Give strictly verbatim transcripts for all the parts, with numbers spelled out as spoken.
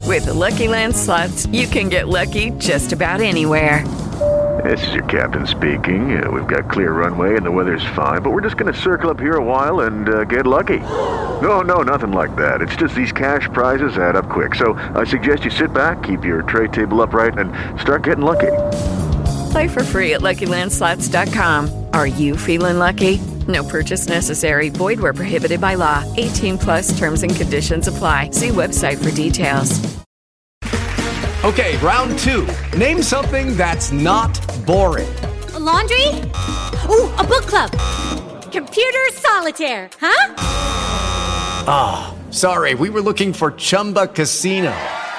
With the Lucky Land Slots, you can get lucky just about anywhere. This is your captain speaking. Uh, we've got clear runway and the weather's fine, but we're just going to circle up here a while and uh, get lucky. No, no, nothing like that. It's just these cash prizes add up quick. So I suggest you sit back, keep your tray table upright, and start getting lucky. Play for free at Lucky Land Slots dot com. Are you feeling lucky? No purchase necessary. Void where prohibited by law. eighteen plus terms and conditions apply. See website for details. Okay, round two. Name something that's not boring. A laundry? Ooh, a book club. Computer solitaire, huh? Ah, oh, sorry. We were looking for Chumba Casino.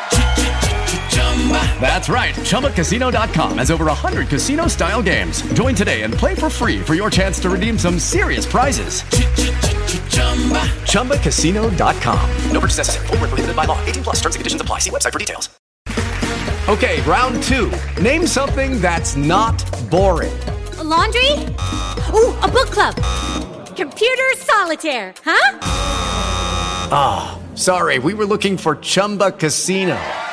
That's right. Chumba Casino dot com has over one hundred casino-style games. Join today and play for free for your chance to redeem some serious prizes. Chumba Casino dot com. No purchase necessary. Void where prohibited by law. eighteen plus terms and conditions apply. See website for details. Okay, round two. Name something that's not boring. A laundry? Ooh, a book club. Computer solitaire, huh? Ah, oh, sorry. We were looking for Chumba Casino.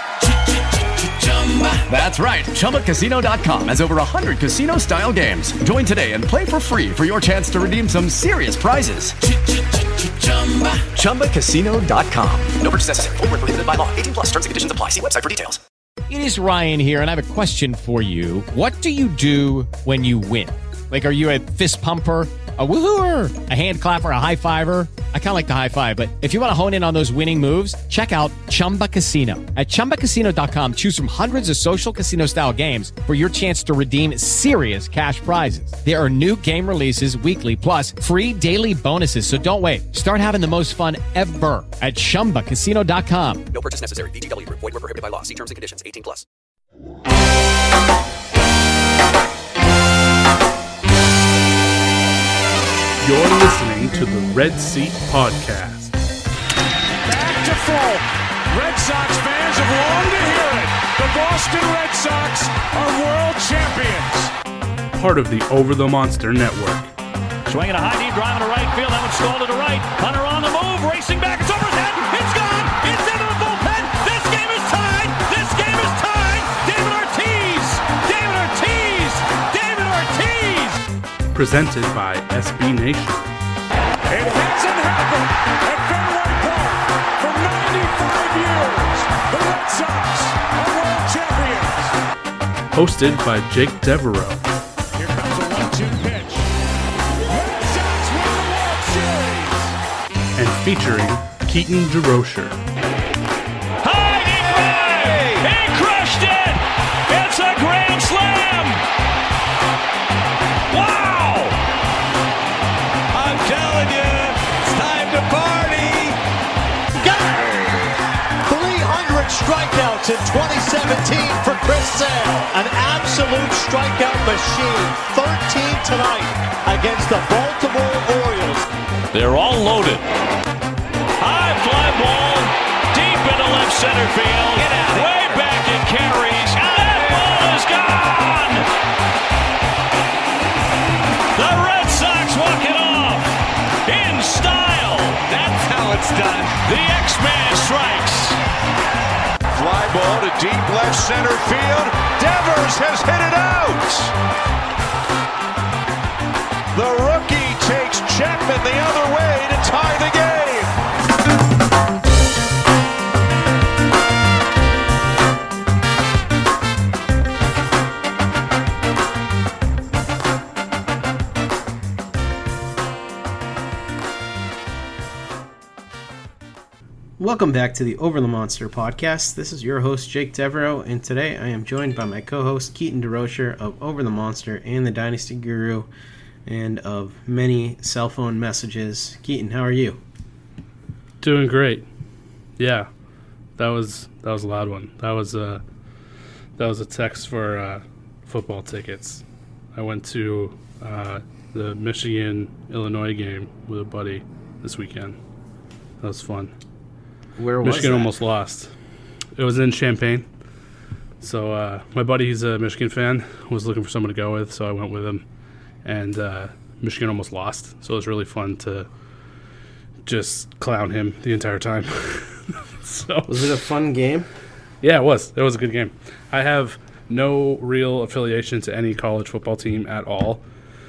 That's right. Chumba Casino dot com has over one hundred casino-style games. Join today and play for free for your chance to redeem some serious prizes. Chumba Casino dot com. No purchase necessary. Void where prohibited by law. eighteen plus terms and conditions apply. See website for details. It is Ryan here, and I have a question for you. What do you do when you win? Like, are you a fist pumper, a woohooer, a hand clapper, a high fiver? I kind of like the high five, but if you want to hone in on those winning moves, check out Chumba Casino. At Chumba Casino dot com, choose from hundreds of social casino-style games for your chance to redeem serious cash prizes. There are new game releases weekly, plus free daily bonuses. So don't wait. Start having the most fun ever at Chumba Casino dot com. No purchase necessary. V G W. Void where prohibited by law. See terms and conditions. eighteen plus. You're listening to the Red Seat Podcast. Back to full. Red Sox fans have longed to hear it. The Boston Red Sox are world champions. Part of the Over the Monster Network. Swinging a high knee drive to right field. That one stalled to the right. Hunter on the move. Racing back. It's over his head. It's gone. It's into the bullpen. This game is tied. This game is tied. David Ortiz. David Ortiz. David Ortiz. Presented by S B Nation. It hasn't happened at Fenway Park for ninety-five years. The Red Sox are world champions. Hosted by Jake Devereaux. Here comes a one two pitch. Red Sox win the World Series. And featuring Keaton DeRocher. High deep drive. He crushed it. It's a grand slam. Wow. I'm telling you, it's time to party. Got it! three hundred strikeouts in twenty seventeen for Chris Sale. An absolute strikeout machine. thirteen tonight against the Baltimore Orioles. They're all loaded. High fly ball, deep into left center field. Get out of Way here. Back it carries. That ball is gone. The Red Sox walk it off in style. That's how it's done. The X-Man strikes. Fly ball to deep left center field. Devers has hit it out. The rookie takes Chapman the other way to tie the game. Welcome back to the Over the Monster podcast. This is your host, Jake Devereaux, and today I am joined by my co-host, Keaton DeRocher of Over the Monster and the Dynasty Guru, and of many cell phone messages. Keaton, how are you? Doing great. Yeah, that was that was a loud one. That was a that was a text for uh, football tickets. I went to uh, the Michigan Illinois game with a buddy this weekend. That was fun. Where was Michigan that? almost lost. It was in Champaign. So uh, my buddy, he's a Michigan fan, was looking for someone to go with, so I went with him. And uh, Michigan almost lost, so it was really fun to just clown him the entire time. So was it a fun game? Yeah, it was. It was a good game. I have no real affiliation to any college football team at all,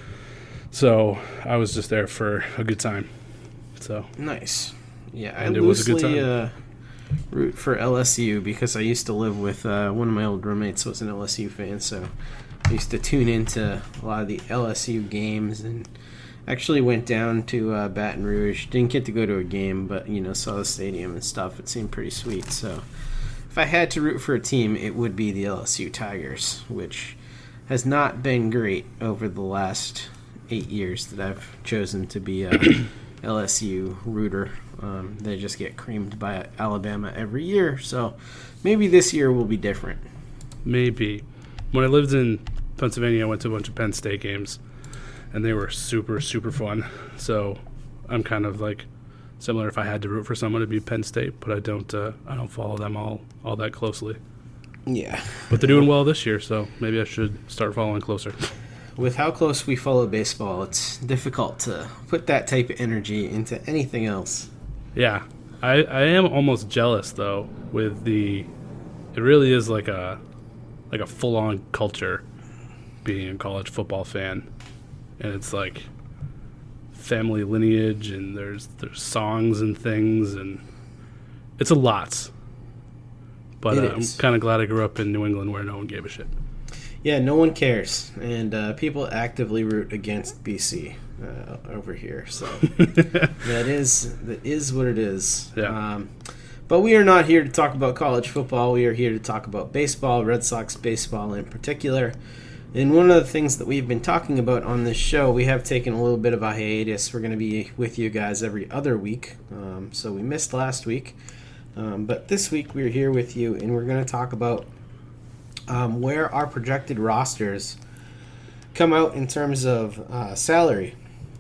so I was just there for a good time. So nice. Yeah, and I it was a good loosely time. Uh, root for L S U because I used to live with uh, one of my old roommates was an L S U fan, so I used to tune into a lot of the L S U games and actually went down to uh, Baton Rouge. Didn't get to go to a game, but you know, saw the stadium and stuff. It seemed pretty sweet. So if I had to root for a team, it would be the L S U Tigers, which has not been great over the last eight years that I've chosen to be a L S U rooter. Um, they just get creamed by Alabama every year, so maybe this year will be different. Maybe. When I lived in Pennsylvania, I went to a bunch of Penn State games, and they were super, super fun. So I'm kind of like similar. If I had to root for someone, it'd be Penn State, but I don't. Uh, I don't follow them all all that closely. Yeah, but they're doing well this year, so maybe I should start following closer. With how close we follow baseball, it's difficult to put that type of energy into anything else. Yeah, I, I am almost jealous though. With the, it really is like a, like a full-on culture, being a college football fan, and it's like family lineage, and there's there's songs and things, and it's a lot. But uh, I'm kind of glad I grew up in New England where no one gave a shit. Yeah, no one cares, and uh, people actively root against B C uh, over here. So that is that is what it is. Yeah. Um, but we are not here to talk about college football. We are here to talk about baseball, Red Sox baseball in particular. And one of the things that we've been talking about on this show, we have taken a little bit of a hiatus. We're going to be with you guys every other week. Um, so we missed last week. Um, but this week we're here with you, and we're going to talk about Um, where our projected rosters come out in terms of uh, salary.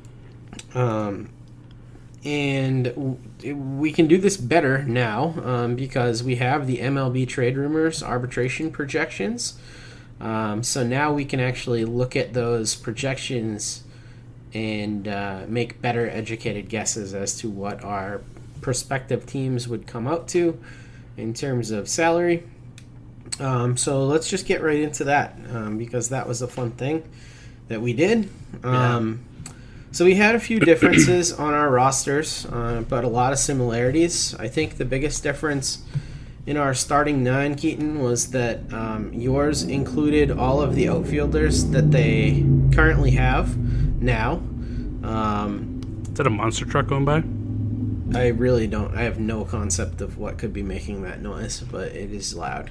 Um, and w- we can do this better now um, because we have the M L B trade rumors arbitration projections. Um, so now we can actually look at those projections and uh, make better educated guesses as to what our prospective teams would come out to in terms of salary. Um, so let's just get right into that um, because that was a fun thing that we did. Um, yeah. So we had a few differences on our rosters, uh, but a lot of similarities. I think the biggest difference in our starting nine, Keaton, was that um, yours included all of the outfielders that they currently have now. Um, Is that a monster truck going by? I really don't. I have no concept of what could be making that noise, but it is loud.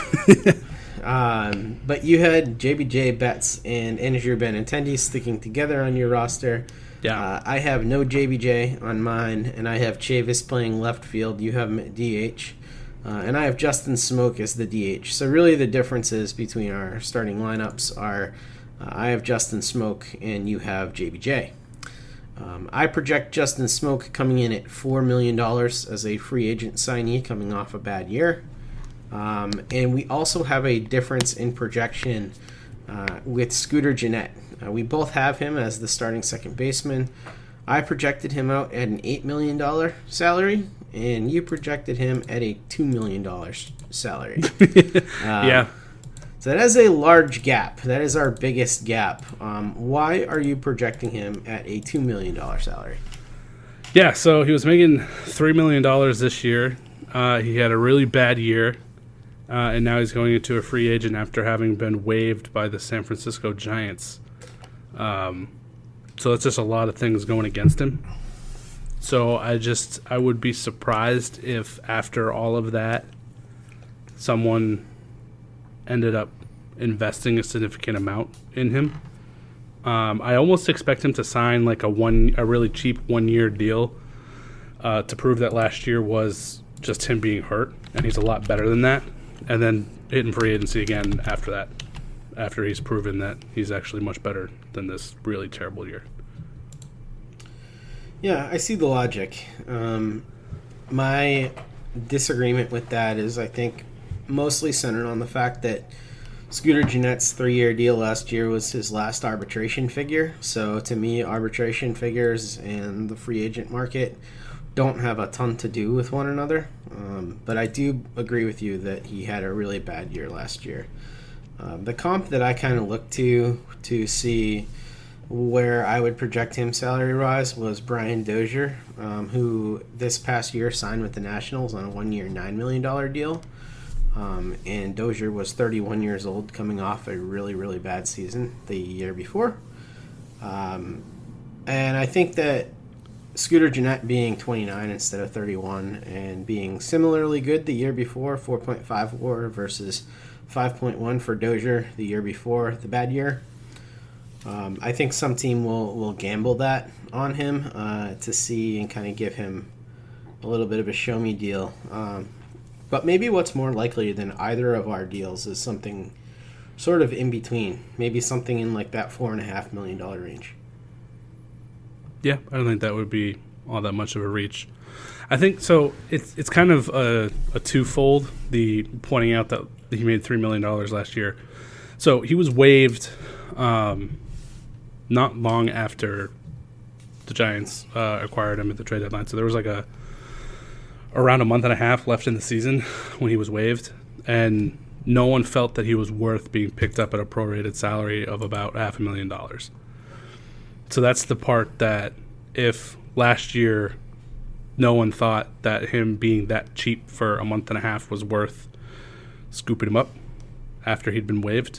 um, but you had J B J, Betts, and Andrew Benintendi sticking together on your roster. Yeah. Uh, I have no J B J on mine, and I have Chavis playing left field. You have him at D H. Uh, and I have Justin Smoke as the D H. So really the differences between our starting lineups are uh, I have Justin Smoke and you have J B J. Um, I project Justin Smoke coming in at four million dollars as a free agent signee coming off a bad year. Um, and we also have a difference in projection uh, with Scooter Gennett. Uh, we both have him as the starting second baseman. I projected him out at an eight million dollars salary, and you projected him at a two million dollars salary. uh, yeah. So that is a large gap. That is our biggest gap. Um, why are you projecting him at a two million dollars salary? Yeah, so he was making three million dollars this year. Uh, he had a really bad year, uh, and now he's going into a free agent after having been waived by the San Francisco Giants. Um, so that's just a lot of things going against him. So I just, I would be surprised if after all of that, someone ended up investing a significant amount in him. Um, I almost expect him to sign like a one, a really cheap one-year deal uh, to prove that last year was just him being hurt, and he's a lot better than that. And then hitting free agency again after that, after he's proven that he's actually much better than this really terrible year. Yeah, I see the logic. Um, my disagreement with that is I think mostly centered on the fact that Scooter Gennett's three-year deal last year was his last arbitration figure. So to me, arbitration figures and the free agent market don't have a ton to do with one another. Um, but I do agree with you that he had a really bad year last year. Um, the comp that I kind of looked to to see where I would project him salary-wise was Brian Dozier, um, who this past year signed with the Nationals on a one-year, nine million dollars deal. Um, and Dozier was thirty-one years old, coming off a really, really bad season the year before. Um, and I think that Scooter Gennett being twenty-nine instead of thirty-one and being similarly good the year before, four point five WAR versus five point one for Dozier the year before the bad year. Um, I think some team will, will gamble that on him uh, to see and kind of give him a little bit of a show-me deal. Um, but maybe what's more likely than either of our deals is something sort of in between. Maybe something in like that four point five million dollars range. Yeah, I don't think that would be all that much of a reach. I think so. It's it's kind of a, a twofold. The pointing out that he made three million dollars last year. So he was waived um, not long after the Giants uh, acquired him at the trade deadline. So there was like a around a month and a half left in the season when he was waived, and no one felt that he was worth being picked up at a prorated salary of about half a million dollars. So that's the part that if last year no one thought that him being that cheap for a month and a half was worth scooping him up after he'd been waived,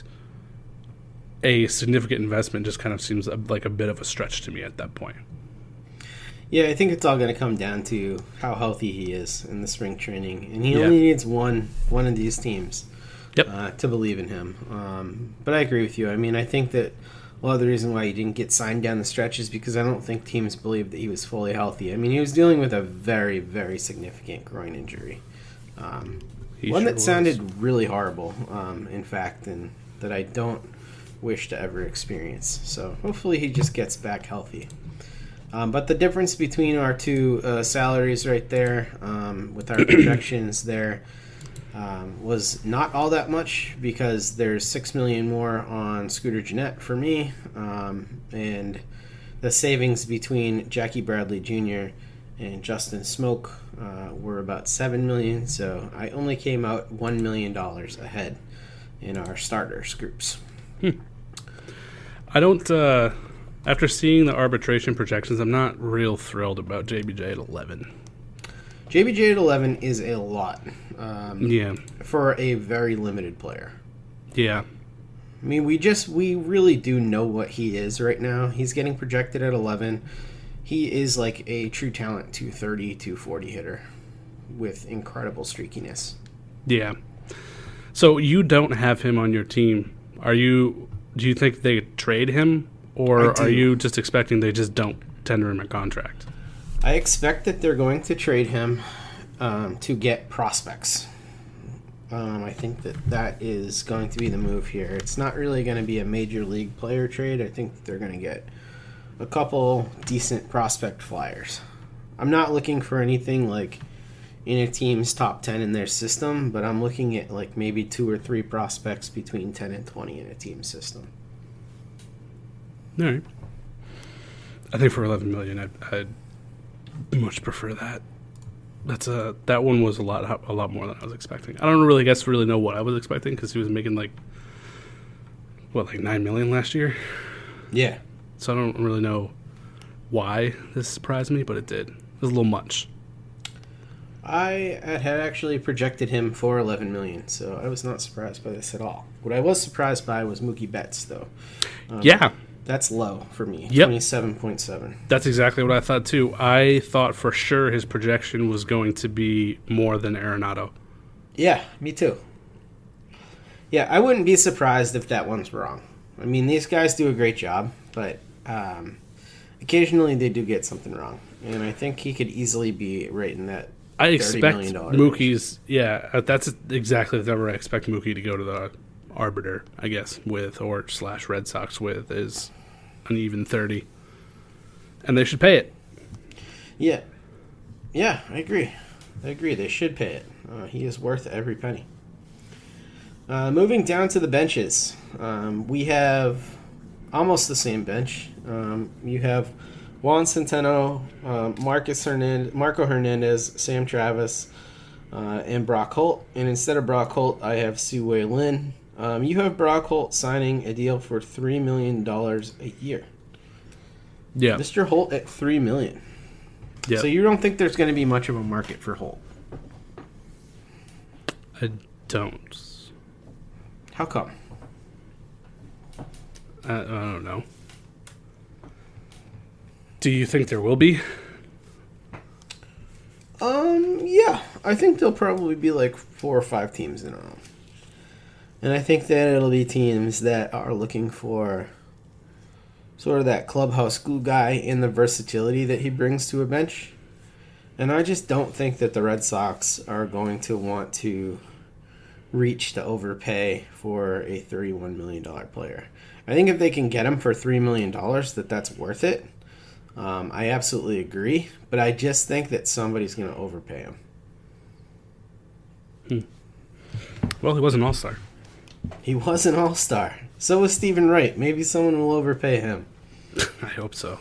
a significant investment just kind of seems like a bit of a stretch to me at that point. Yeah, I think it's all going to come down to how healthy he is in the spring training, and he Yeah. only needs one one of these teams yep. uh, to believe in him. Um, but I agree with you. I mean, I think that a lot of the reason why he didn't get signed down the stretch is because I don't think teams believed that he was fully healthy. I mean, he was dealing with a very, very significant groin injury. Um, one sure that was. sounded really horrible, um, in fact, and that I don't wish to ever experience. So hopefully he just gets back healthy. Um, but the difference between our two uh, salaries right there, um, with our projections there, um, was not all that much because there's six million dollars more on Scooter Gennett for me, um, and the savings between Jackie Bradley Junior and Justin Smoke uh, were about seven million dollars, so I only came out one million dollars ahead in our starters groups. Hmm. I don't... Uh... After seeing the arbitration projections, I'm not real thrilled about J B J at eleven. J B J at eleven is a lot. Um, yeah. For a very limited player. Yeah. I mean, we just, we really do know what he is right now. He's getting projected at eleven. He is like a true talent two thirty, two forty hitter with incredible streakiness. Yeah. So you don't have him on your team. Are you, do you think they trade him? Or are you just expecting they just don't tender him a contract? I expect that they're going to trade him um, to get prospects. Um, I think that that is going to be the move here. It's not really going to be a major league player trade. I think that they're going to get a couple decent prospect flyers. I'm not looking for anything like in a team's top ten in their system, but I'm looking at like maybe two or three prospects between ten and twenty in a team system. All right. I think for eleven million dollars, I'd, I'd much prefer that. That's a that one was a lot a lot more than I was expecting. I don't really guess really know what I was expecting because he was making like what like nine million dollars last year. Yeah. So I don't really know why this surprised me, but it did. It was a little much. I had actually projected him for eleven million dollars, so I was not surprised by this at all. What I was surprised by was Mookie Betts, though. Um, yeah. That's low for me, yep. twenty-seven point seven. That's exactly what I thought, too. I thought for sure his projection was going to be more than Arenado. Yeah, me too. Yeah, I wouldn't be surprised if that one's wrong. I mean, these guys do a great job, but um, occasionally they do get something wrong. And I think he could easily be right in that I expect Mookie's, range. yeah, that's exactly the number I expect Mookie to go to the arbiter, I guess, with, or slash Red Sox with, is an even thirty. And they should pay it. Yeah. Yeah, I agree. I agree. They should pay it. Uh, he is worth every penny. Uh, moving down to the benches, um, we have almost the same bench. Um, you have Juan Centeno, um, Marcus Hernandez, Marco Hernandez, Sam Travis, uh, and Brock Holt. And instead of Brock Holt, I have Sue-Wei Lin. Um, you have Brock Holt signing a deal for three million dollars a year. Yeah. Mister Holt at three million dollars. Yeah. So you don't think there's going to be much of a market for Holt? I don't. How come? I, I don't know. Do you think there will be? Um, yeah. I think there'll probably be like four or five teams in a row. And I think that it'll be teams that are looking for sort of that clubhouse glue guy and the versatility that he brings to a bench. And I just don't think that the Red Sox are going to want to reach to overpay for a thirty-one million dollars player. I think if they can get him for three million dollars, that that's worth it. Um, I absolutely agree. But I just think that somebody's going to overpay him. Hmm. Well, he was an all-star. He was an all-star. So was Stephen Wright. Maybe someone will overpay him. I hope so.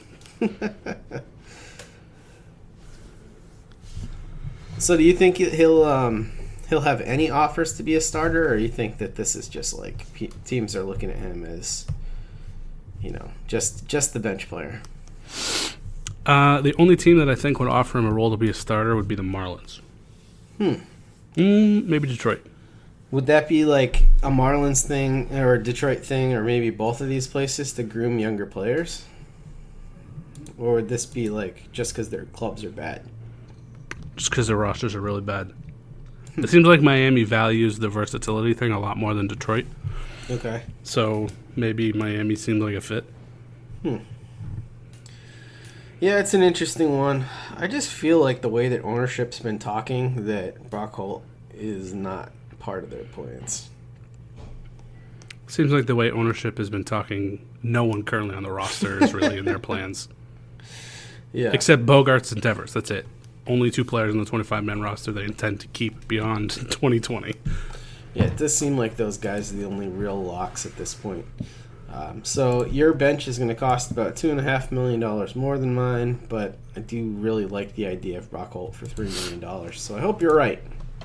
So do you think he'll um, he'll have any offers to be a starter, or you think that this is just like pe- teams are looking at him as, you know, just just the bench player? Uh, the only team that I think would offer him a role to be a starter would be the Marlins. Hmm. Mm, maybe Detroit. Would that be like a Marlins thing or a Detroit thing, or maybe both of these places to groom younger players? Or would this be like just because their clubs are bad? Just because their rosters are really bad. It seems like Miami values the versatility thing a lot more than Detroit. Okay. So maybe Miami seemed like a fit. Hmm. Yeah, it's an interesting one. I just feel like the way that ownership's been talking that Brock Holt is not part of their plans. Seems like the way ownership has been talking, no one currently on the roster is really in their plans. Yeah. Except Bogarts and Devers. That's it. Only two players in the twenty-five man roster they intend to keep beyond twenty twenty. Yeah, it does seem like those guys are the only real locks at this point. Um, so your bench is going to cost about two and a half million dollars more than mine, but I do really like the idea of Brock Holt for three million dollars. So I hope you're right.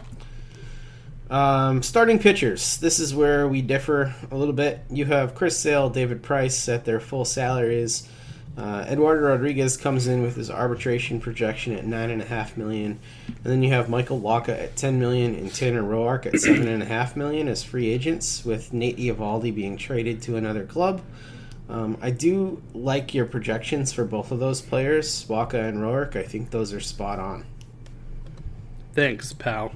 Um, starting pitchers. This is where we differ a little bit. You have Chris Sale, David Price at their full salaries. Uh, Eduardo Rodriguez comes in with his arbitration projection at nine and a half million, and then you have Michael Wacha at ten million and Tanner Roark at seven and a half million as free agents, with Nate Eovaldi being traded to another club. Um, I do like your projections for both of those players, Wacha and Roark. I think those are spot on. Thanks, pal.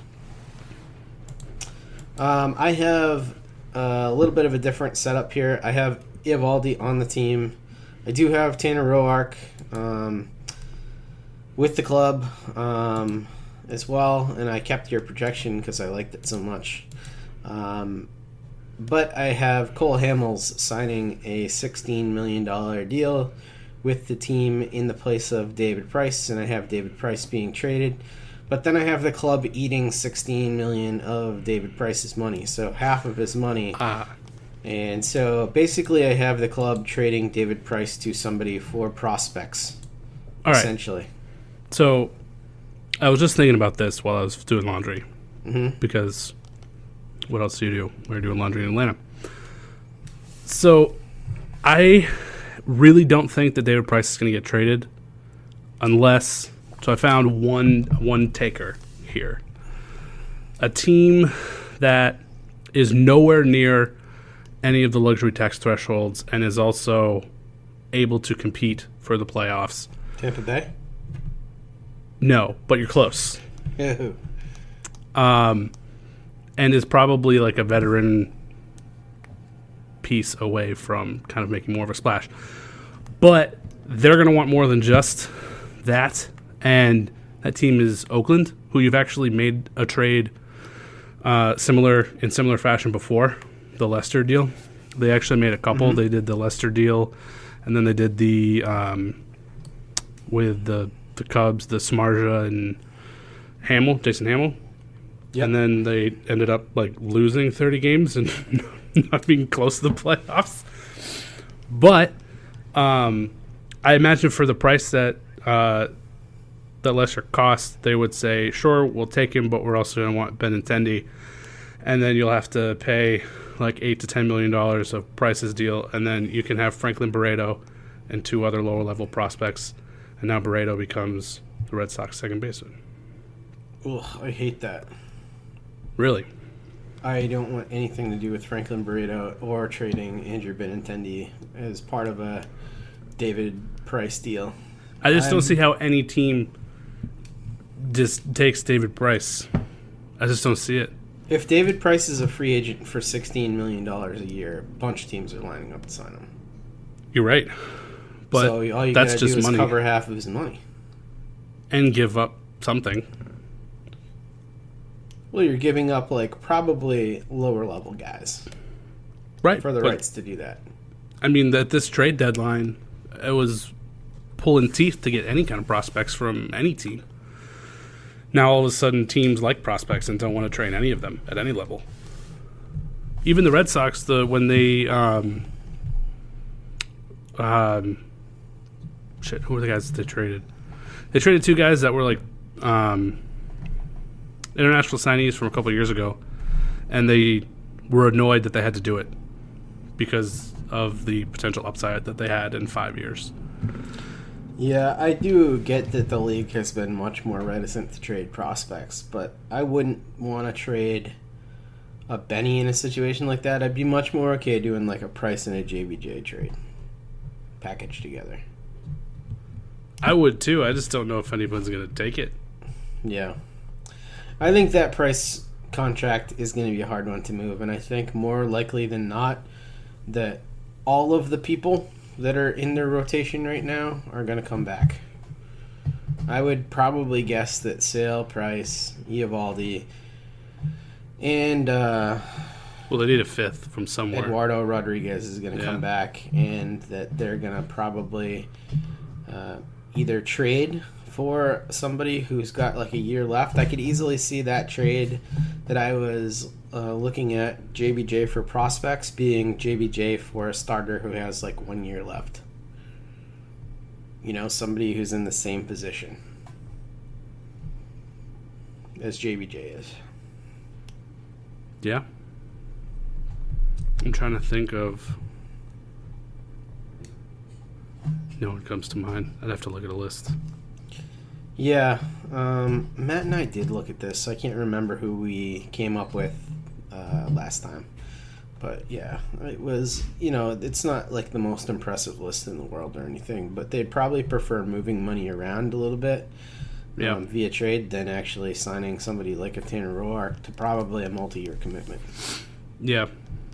Um, I have a little bit of a different setup here. I have Eovaldi on the team. I do have Tanner Roark um, with the club um, as well, and I kept your projection because I liked it so much. Um, but I have Cole Hamels signing a sixteen million dollars deal with the team in the place of David Price, and I have David Price being traded. But then I have the club eating sixteen million dollars of David Price's money, so half of his money. Ah. And so basically I have the club trading David Price to somebody for prospects, All right. essentially. So I was just thinking about this while I was doing laundry. Mm-hmm. Because what else do you do? We were doing laundry in Atlanta. So I really don't think that David Price is going to get traded unless... So I found one one taker here. A team that is nowhere near any of the luxury tax thresholds and is also able to compete for the playoffs. Tampa Bay? No, but you're close. Ew. Um, and is probably like a veteran piece away from kind of making more of a splash. But they're going to want more than just that. And that team is Oakland, who you've actually made a trade uh, similar in similar fashion before, the Lester deal. They actually made a couple. Mm-hmm. They did the Lester deal, and then they did the um, with the the Cubs, the Samardzija and Hamill, Jason Hamill. Yep. And then they ended up like losing thirty games and not being close to the playoffs. But um, I imagine for the price that uh, that lesser cost, they would say, sure, we'll take him, but we're also going to want Benintendi. And then you'll have to pay like eight to ten million dollars of Price's deal, and then you can have Franklin Barreto and two other lower level prospects, and now Barreto becomes the Red Sox second baseman. Ugh, I hate that. Really? I don't want anything to do with Franklin Barreto or trading Andrew Benintendi as part of a David Price deal. I just I'm, don't see how any team just takes David Price. I just don't see it. If David Price is a free agent for sixteen million dollars a year, a bunch of teams are lining up to sign him. You're right. But so all you that's gotta just do is money. cover half of his money. And give up something. Well, you're giving up like probably lower level guys. Right. For the but, rights to do that. I mean, at this trade deadline, it was pulling teeth to get any kind of prospects from any team. Now all of a sudden teams like prospects and don't want to train any of them at any level. Even the Red Sox, the when they um, um shit, who were the guys that they traded? They traded two guys that were like um, international signees from a couple of years ago, and they were annoyed that they had to do it because of the potential upside that they had in five years. Yeah, I do get that the league has been much more reticent to trade prospects, but I wouldn't want to trade a Benny in a situation like that. I'd be much more okay doing like a Price and a J B J trade packaged together. I would too. I just don't know if anyone's going to take it. Yeah. I think that Price contract is going to be a hard one to move, and I think more likely than not that all of the people that are in their rotation right now are going to come back. I would probably guess that Sale, Price, Eovaldi, and uh, well, they need a fifth from somewhere. Eduardo Rodriguez is going to yeah. come back, and that they're going to probably uh, either trade for somebody who's got like a year left. I could easily see that trade that I was uh, looking at, J B J for prospects, being J B J for a starter who has like one year left. You know, somebody who's in the same position as J B J is. Yeah. I'm trying to think of... No one comes to mind. I'd have to look at a list. Yeah, um, Matt and I did look at this. I can't remember who we came up with uh, last time. But yeah, it was, you know, it's not like the most impressive list in the world or anything, but they'd probably prefer moving money around a little bit yeah. um, via trade than actually signing somebody like a Tanner Roark to probably a multi-year commitment. Yeah.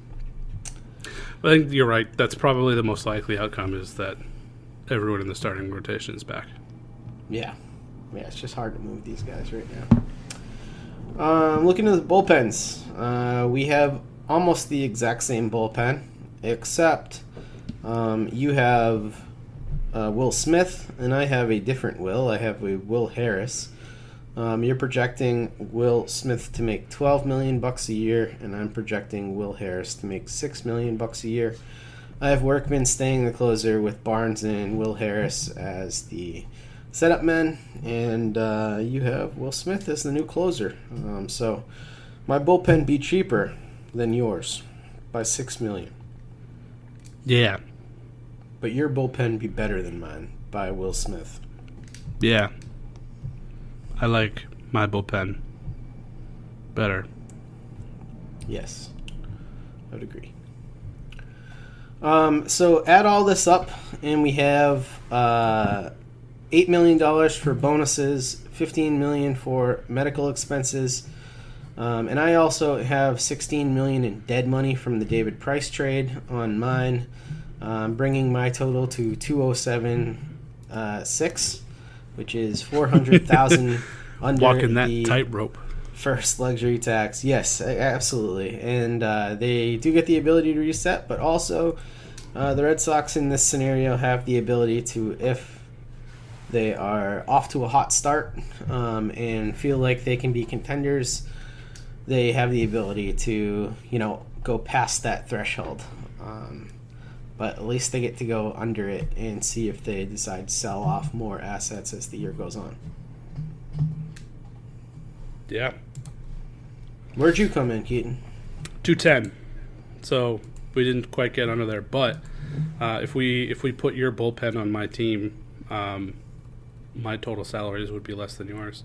I think you're right. That's probably the most likely outcome, is that everyone in the starting rotation is back. Yeah. Yeah, it's just hard to move these guys right now. Um, looking at the bullpens, uh, we have almost the exact same bullpen, except um, you have uh, Will Smith, and I have a different Will. I have a Will Harris. Um, you're projecting Will Smith to make twelve million bucks a year, and I'm projecting Will Harris to make six million bucks a year. I have Workman staying the closer with Barnes and Will Harris as the setup men, and uh, you have Will Smith as the new closer. Um, so my bullpen be cheaper than yours by six million. Yeah. But your bullpen be better than mine by Will Smith. Yeah. I like my bullpen better. Yes, I would agree. Um, so add all this up, and we have uh, eight million dollars for bonuses, fifteen million dollars for medical expenses, um, and I also have sixteen million dollars in dead money from the David Price trade on mine, um, bringing my total to two hundred seven point six, uh, which is four hundred thousand dollars under walking that the tightrope. First luxury tax. Yes, absolutely. And uh, they do get the ability to reset, but also uh, the Red Sox in this scenario have the ability to, if they are off to a hot start um, and feel like they can be contenders, they have the ability to, you know, go past that threshold. Um, but at least they get to go under it and see if they decide to sell off more assets as the year goes on. Yeah. Where'd you come in, Keaton? two ten. So we didn't quite get under there. But uh, if we if we put your bullpen on my team, um, my total salaries would be less than yours.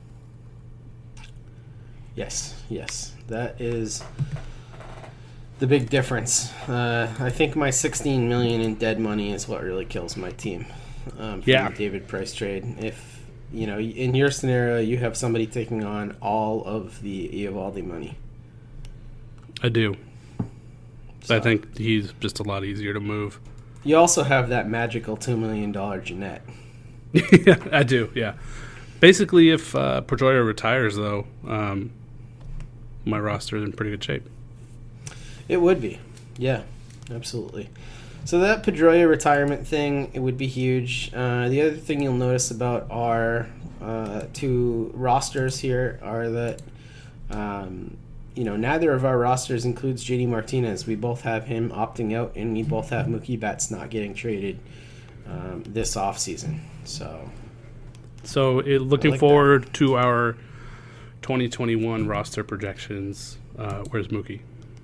Yes, yes. That is the big difference. Uh, I think my sixteen million dollars in dead money is what really kills my team. Um, from Yeah. the David Price trade. If, you know, in your scenario, you have somebody taking on all of the Eovaldi money. I do. So. I think he's just a lot easier to move. You also have that magical two million dollars Jeanette. Yeah, I do, yeah. Basically, if uh, Pedroia retires, though, um, my roster is in pretty good shape. It would be. Yeah, absolutely. So that Pedroia retirement thing, it would be huge. Uh, the other thing you'll notice about our uh, two rosters here are that, um, you know, neither of our rosters includes J D Martinez. We both have him opting out, and we both have Mookie Betts not getting traded um, this offseason. So, so it, looking like forward that. to our twenty twenty-one roster projections, uh, where's Mookie?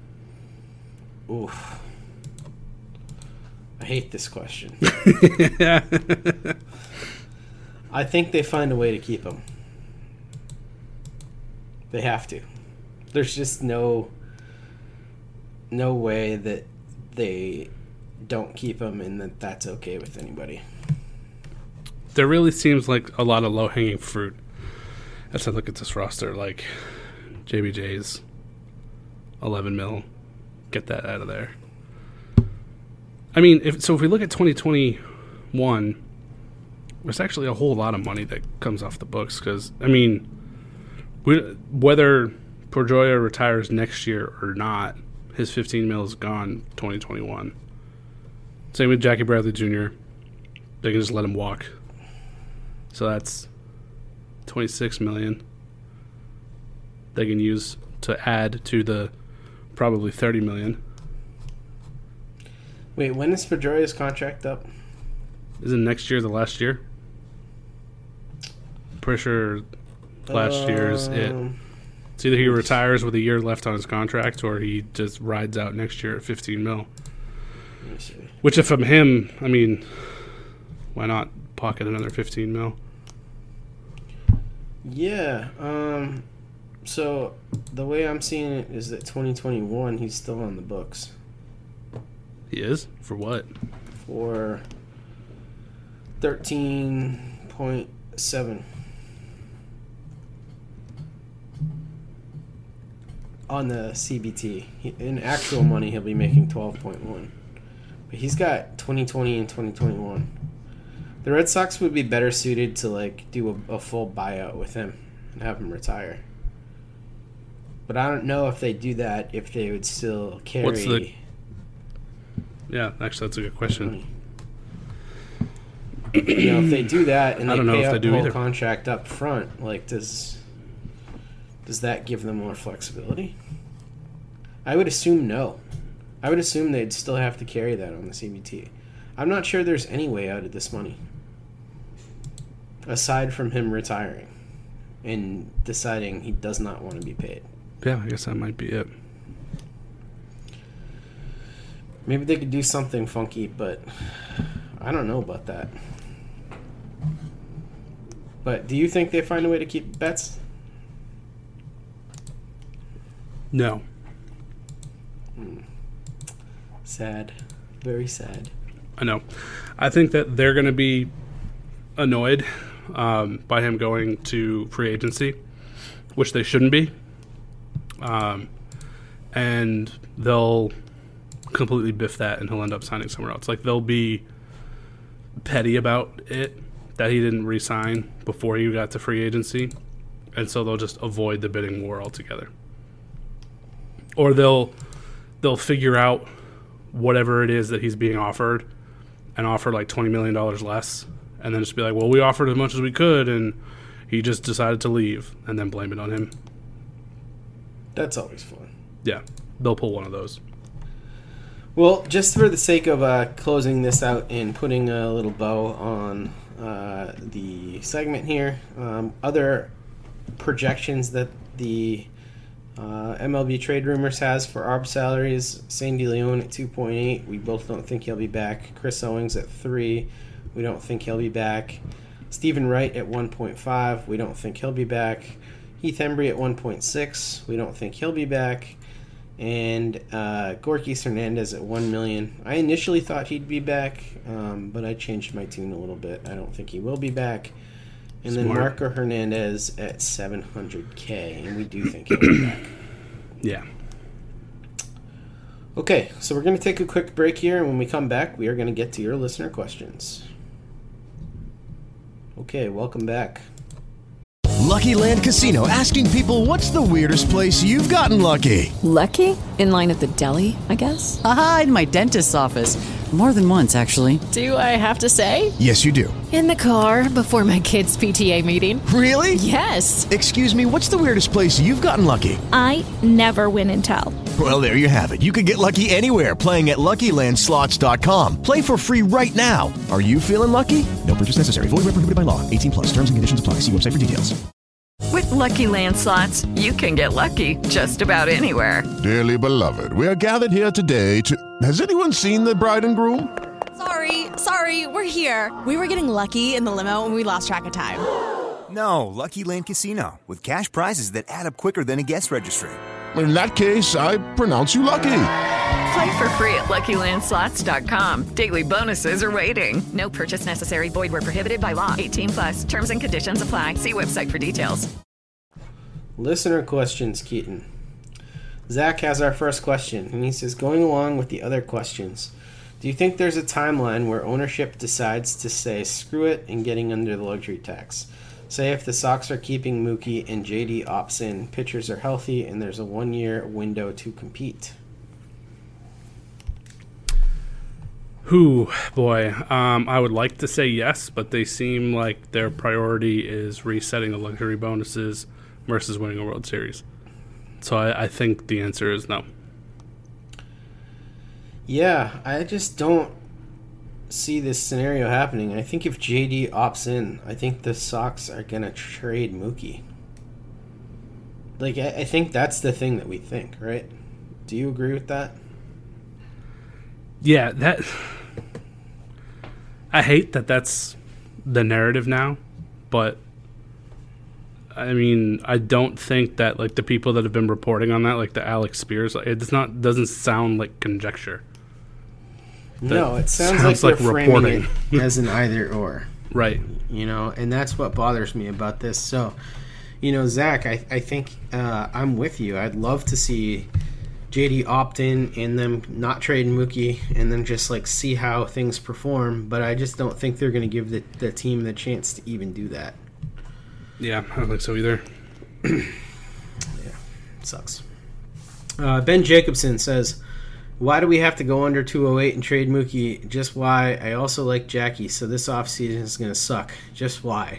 Oof. I hate this question. I think they find a way to keep him. They have to. There's just no no way that they don't keep him and that that's okay with anybody. There really seems like a lot of low-hanging fruit as I look at this roster, like J B J's eleven mil. Get that out of there. I mean, if so if we look at twenty twenty-one, there's actually a whole lot of money that comes off the books because, I mean, we, whether Pedroia retires next year or not, his fifteen mil is gone twenty twenty-one. Same with Jackie Bradley Junior They can just let him walk. So that's twenty-six million they can use to add to the probably thirty million. Wait, when is Pedroia's contract up? Isn't next year the last year? Pretty sure last um, year's it. It's either he retires with a year left on his contract or he just rides out next year at fifteen mil. Let me see. Which if I'm him, I mean, why not pocket another fifteen mil? Yeah. Um, so the way I'm seeing it is that twenty twenty-one he's still on the books. He is? For what? For thirteen point seven. On the C B T. He, in actual money, he'll be making twelve point one. But he's got twenty twenty and twenty twenty-one. The Red Sox would be better suited to like do a, a full buyout with him and have him retire. But I don't know if they do that, if they would still carry... What's the... Yeah, actually, that's a good question. You know, if they do that and they pay out the whole either. contract up front, like, does does that give them more flexibility? I would assume no. I would assume they'd still have to carry that on the C B T. I'm not sure there's any way out of this money. Aside from him retiring and deciding he does not want to be paid. Yeah, I guess that might be it. Maybe they could do something funky, but I don't know about that. But do you think they find a way to keep Betts? No. Hmm. Sad. Very sad. I know. I think that they're going to be annoyed um, by him going to free agency, which they shouldn't be. Um, and they'll completely biff that and he'll end up signing somewhere else. Like, they'll be petty about it that he didn't re-sign before he got to free agency, and so they'll just avoid the bidding war altogether. Or they'll they'll figure out whatever it is that he's being offered and offer like twenty million dollars less, and then just be like, well, we offered as much as we could and he just decided to leave, and then blame it on him. That's always fun. Yeah, they'll pull one of those. Well, just for the sake of uh, closing this out and putting a little bow on uh, the segment here, um, other projections that the uh, M L B Trade Rumors has for A R B salaries. Sandy Leon at two point eight. We both don't think he'll be back. Chris Owings at three. We don't think he'll be back. Stephen Wright at one point five. We don't think he'll be back. Heath Embry at one point six. We don't think he'll be back. And uh, Gorkys Hernandez at one million dollars. I initially thought he'd be back, um, but I changed my tune a little bit. I don't think he will be back. And Smart. Then Marco Hernandez at seven hundred thousand, and we do think he'll be back. Yeah. Okay, so we're going to take a quick break here, and when we come back, we are going to get to your listener questions. Okay, welcome back. Lucky Land Casino, asking people, what's the weirdest place you've gotten lucky? Lucky? In line at the deli, I guess? Aha, in my dentist's office. More than once, actually. Do I have to say? Yes, you do. In the car before my kids' P T A meeting. Really? Yes. Excuse me, what's the weirdest place you've gotten lucky? I never win and tell. Well, there you have it. You can get lucky anywhere, playing at Lucky Land Slots dot com. Play for free right now. Are you feeling lucky? No purchase necessary. Void where prohibited by law. eighteen plus. Terms and conditions apply. See website for details. With Lucky Land Slots, you can get lucky just about anywhere. Dearly beloved, we are gathered here today to... Has anyone seen the bride and groom? Sorry, sorry, we're here. We were getting lucky in the limo and we lost track of time. No, Lucky Land Casino, with cash prizes that add up quicker than a guest registry. In that case, I pronounce you lucky. Play for free at Lucky Land Slots dot com. Daily bonuses are waiting. No purchase necessary. Void where prohibited by law. eighteen plus. Terms and conditions apply. See website for details. Listener questions, Keaton. Zach has our first question, and he says, going along with the other questions, do you think there's a timeline where ownership decides to say screw it and getting under the luxury tax? Say if the Sox are keeping Mookie and J D opts in, pitchers are healthy, and there's a one-year window to compete. Who, boy, um, I would like to say yes, but they seem like their priority is resetting the luxury bonuses versus winning a World Series. So I, I think the answer is no. Yeah, I just don't see this scenario happening. I think if J D opts in, I think the Sox are going to trade Mookie. Like, I, I think that's the thing that we think, right? Do you agree with that? Yeah, that... I hate that that's the narrative now, but I mean, I don't think that, like, the people that have been reporting on that, like the Alex Spears, like, it's not doesn't sound like conjecture. No, it sounds, sounds like, like they're framing it as an either or. Right. You know, and that's what bothers me about this. So, you know, Zach, I, I think uh, I'm with you. I'd love to see J D opt in and them not trade Mookie and then just, like, see how things perform. But I just don't think they're going to give the, the team the chance to even do that. Yeah, I don't think so either. Yeah, it sucks. Uh, Ben Jacobson says, why do we have to go under two oh eight and trade Mookie? Just why. I also like Jackie, so this offseason is going to suck. Just why.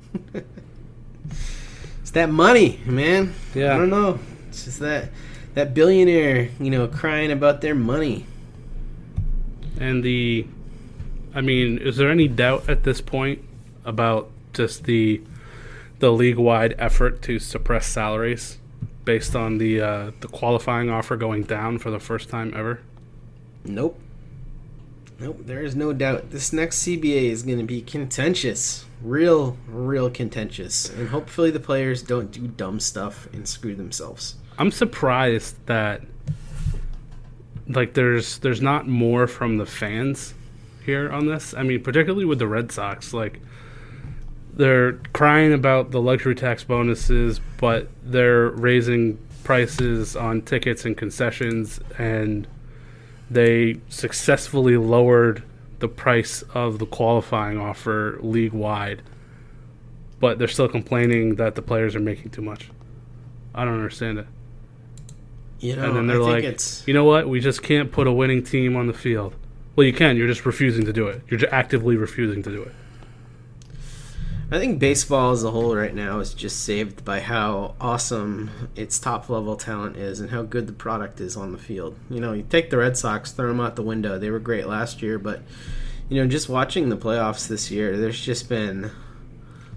It's that money, man. Yeah. I don't know. It's just that that billionaire, you know, crying about their money. And the, I mean, is there any doubt at this point about just the the league-wide effort to suppress salaries based on the uh, the qualifying offer going down for the first time ever? Nope. Nope, there is no doubt. This next C B A is going to be contentious. Real, real contentious. And hopefully the players don't do dumb stuff and screw themselves. I'm surprised that, like, there's there's not more from the fans here on this. I mean, particularly with the Red Sox. Like, they're crying about the luxury tax bonuses, but they're raising prices on tickets and concessions, and they successfully lowered the price of the qualifying offer league-wide, but they're still complaining that the players are making too much. I don't understand it. You know, and then they're I like, think it's... you know what? We just can't put a winning team on the field. Well, you can. You're just refusing to do it. You're just actively refusing to do it. I think baseball as a whole right now is just saved by how awesome its top-level talent is and how good the product is on the field. You know, you take the Red Sox, throw them out the window. They were great last year, but, you know, just watching the playoffs this year, there's just been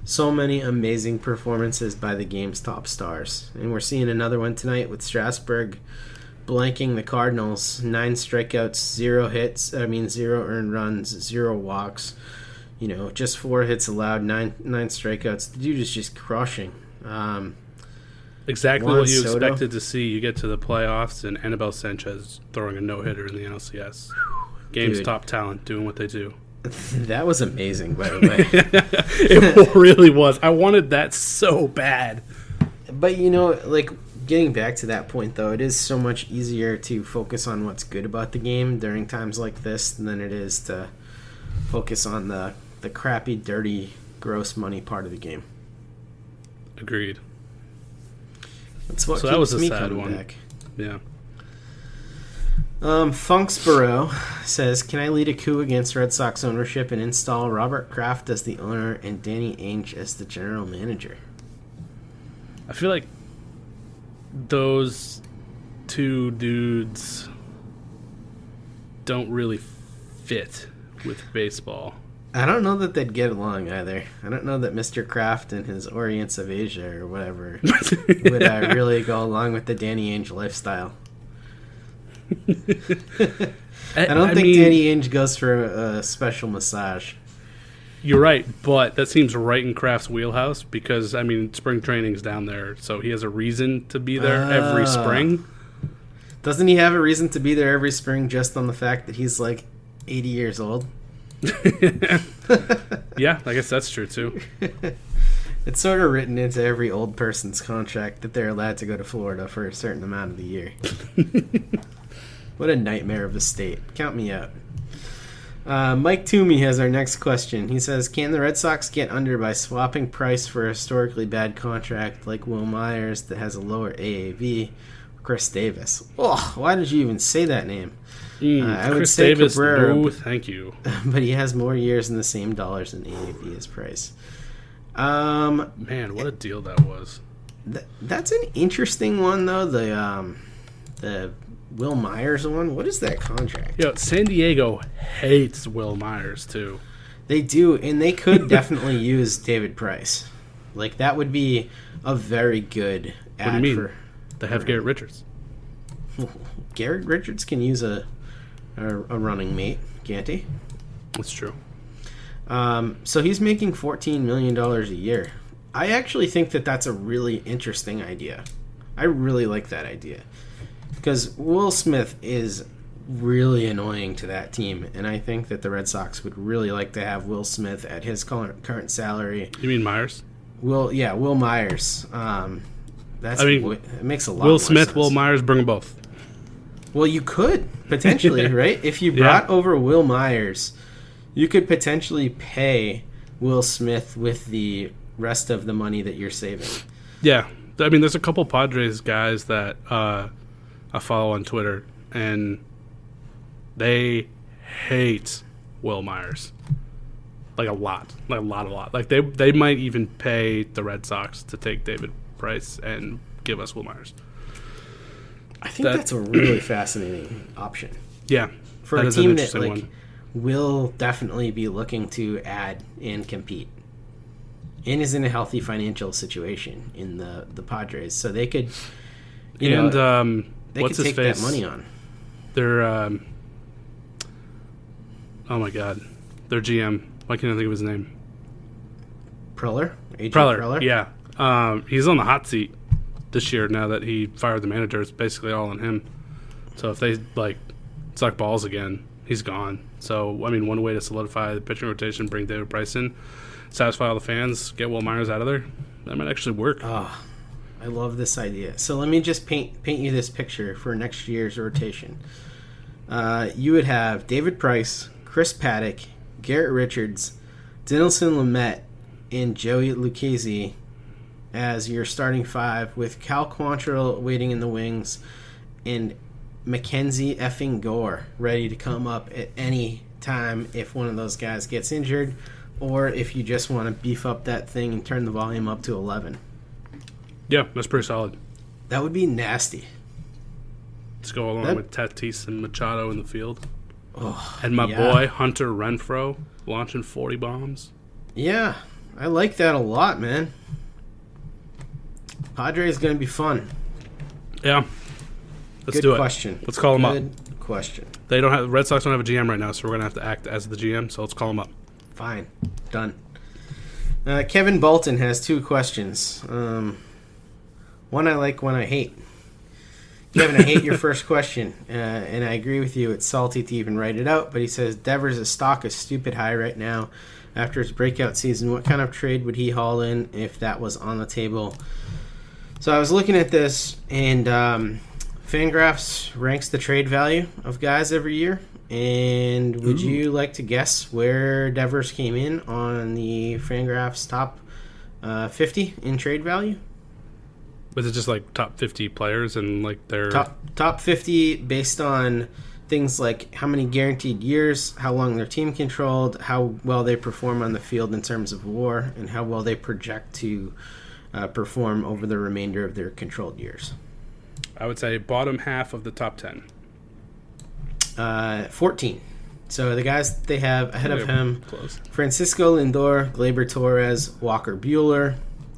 So many amazing performances by the game's top stars. And we're seeing another one tonight with Strasburg blanking the Cardinals. Nine strikeouts, zero hits, I mean zero earned runs, zero walks. You know, just four hits allowed, nine nine strikeouts. The dude is just crushing. Um, exactly Juan what you Soto. expected to see. You get to the playoffs and Anibal Sanchez throwing a no-hitter in the N L C S. Game's Dude. top talent doing what they do. That was amazing, by the way. It really was. I wanted that so bad. But, you know, like, getting back to that point, though, it is so much easier to focus on what's good about the game during times like this than it is to focus on the, the crappy, dirty, gross money part of the game. Agreed. That's what so keeps that was a me sad coming one. back. Yeah. Um, Funksboro says, can I lead a coup against Red Sox ownership and install Robert Kraft as the owner and Danny Ainge as the general manager? I feel like those two dudes don't really fit with baseball. I don't know that they'd get along either. I don't know that Mister Kraft and his Orients of Asia or whatever would uh, really go along with the Danny Ainge lifestyle. I don't I think mean, Danny Ainge goes for a special massage. You're right, but that seems right in Kraft's wheelhouse because, I mean, spring training's down there, so he has a reason to be there every Ah. spring. Doesn't he have a reason to be there every spring just on the fact that he's like eighty years old? Yeah, I guess that's true too. It's sort of written into every old person's contract that they're allowed to go to Florida for a certain amount of the year. What a nightmare of a state. Count me out. Uh, Mike Toomey has our next question. He says, can the Red Sox get under by swapping Price for a historically bad contract like Will Myers that has a lower A A V? Chris Davis. Oh, why did you even say that name? Mm, uh, I would Chris say Davis, Cabrera, no, thank you. but he has more years and the same dollars in A A V as Price. Um, Man, what a deal that was. Th- that's an interesting one, though. The um, the Will Myers one. What is that contract? Yo, San Diego hates Will Myers too. They do, and they could definitely use David Price. Like that would be a very good ad. What do you mean? For, they have for Garrett Richards. Garrett Richards can use a a, a running mate, can't he? That's true. Um, so he's making fourteen million dollars a year. I actually think that that's a really interesting idea. I really like that idea. Because Will Smith is really annoying to that team, and I think that the Red Sox would really like to have Will Smith at his current current salary. You mean Myers? Will, yeah, Will Myers. Um, that's I mean, w- it makes a lot. Will more Smith, sense. Will Myers, bring them both. Well, you could potentially, right? If you brought Yeah. over Will Myers, you could potentially pay Will Smith with the rest of the money that you're saving. Yeah, I mean, there's a couple Padres guys that uh, I follow on Twitter, and they hate Will Myers, like a lot, like a lot, a lot. Like they they might even pay the Red Sox to take David Price and give us Will Myers. I think that, that's a really fascinating option. Yeah, for that a is an team that interesting like one. will definitely be looking to add and compete, and is in a healthy financial situation in the the Padres, so they could, you and know, um, they what's could his take face? that money on. They're um, oh my god, their G M. Why can't I think of his name? Preller, Adrian Preller. Preller. Yeah, um, he's on the hot seat this year now that he fired the manager. It's basically all on him. So if they like suck balls again, he's gone. So I mean, one way to solidify the pitching rotation, bring David Price in, satisfy all the fans, get Will Myers out of there. That might actually work. Oh, I love this idea. So let me just paint paint you this picture for next year's rotation. Uh, you would have David Price, Chris Paddock, Garrett Richards, Dinelson Lamet, and Joey Lucchesi as your starting five, with Cal Quantrill waiting in the wings and Mackenzie effing Gore ready to come up at any time if one of those guys gets injured, or if you just want to beef up that thing and turn the volume up to eleven. Yeah, that's pretty solid. That would be nasty. Let's go along That- with Tatis and Machado in the field. Oh, and my yeah. boy Hunter Renfroe launching forty bombs. Yeah. I like that a lot, man. Padres going to be fun. Yeah. Let's Good do it. question. Let's call them up. Good question. They don't have the Red Sox don't have a G M right now, so we're going to have to act as the G M, so let's call them up. Fine. Done. Uh, Kevin Bolton has two questions. Um, one I like, one I hate. Kevin, I hate your first question, uh, and I agree with you. It's salty to even write it out, but he says, Devers' stock is stupid high right now after his breakout season. What kind of trade would he haul in if that was on the table? So I was looking at this, and um, Fangraphs ranks the trade value of guys every year. And would Ooh. you like to guess where Devers came in on the Fangraphs top uh, fifty in trade value? Was it just like top fifty players and like their top top fifty based on things like how many guaranteed years, how long their team controlled, how well they perform on the field in terms of WAR, and how well they project to uh, perform over the remainder of their controlled years? I would say bottom half of the top ten. Uh, fourteen. So the guys they have ahead of him: close. Francisco Lindor, Gleyber Torres, Walker Buehler.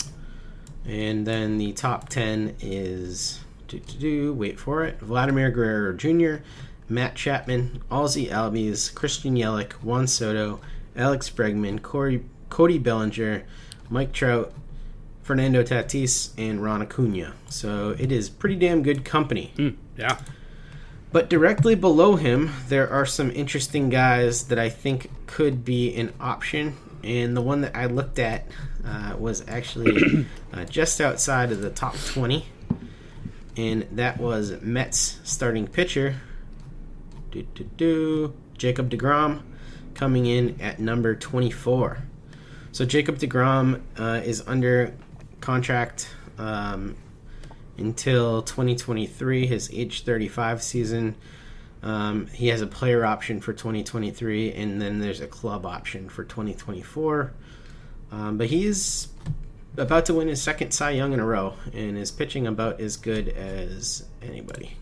And then the top ten is, do, do, do, wait for it, Vladimir Guerrero Junior, Matt Chapman, Ozzie Albies, Christian Yelich, Juan Soto, Alex Bregman, Corey, Cody Bellinger, Mike Trout, Fernando Tatis, and Ron Acuna. So it is pretty damn good company. Mm, yeah. But directly below him, there are some interesting guys that I think could be an option. And the one that I looked at uh, was actually uh, just outside of the top twenty. And that was Mets starting pitcher, do, do, do, Jacob deGrom, coming in at number twenty-four. So Jacob deGrom uh, is under contract um, until twenty twenty-three, his age thirty-five season. Um, he has a player option for twenty twenty-three, and then there's a club option for twenty twenty-four. Um, but he's about to win his second Cy Young in a row, and is pitching about as good as anybody.